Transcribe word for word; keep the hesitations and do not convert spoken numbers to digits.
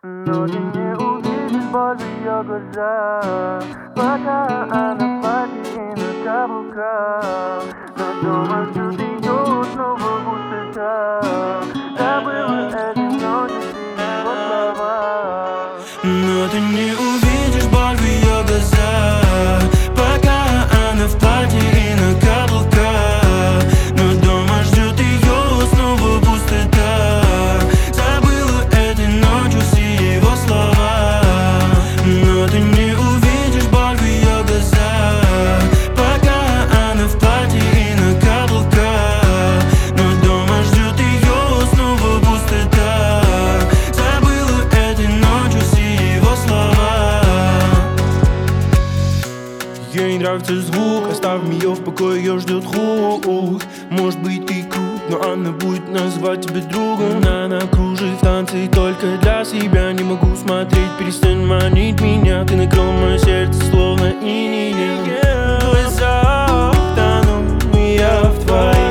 Но ты не увидишь боль в ее глазах, пока она в платье и на каблуках. Но дома ждет ее снова пустота. Забыла эти ночи и его слова. Но ты не увидишь боль в ее глазах, пока она в платье и на каблуках. Но дома ждет ее снова пустота. Забыла этой ночью все его слова. Но ты не увидишь боль в ее глазах, пока она в платье и на каблуках. Но дома ждет ее снова пустота. Забыла этой ночью все его слова. Ей нравится звук, оставь ее в покое, ее ждет хук. Может быть ты крут, но она будет называть тебя другом. Она кружит в танце только для себя. Не могу смотреть, перестань манить меня. Ты накрыл мое сердце словно инеем. В глазах тону я в твоих.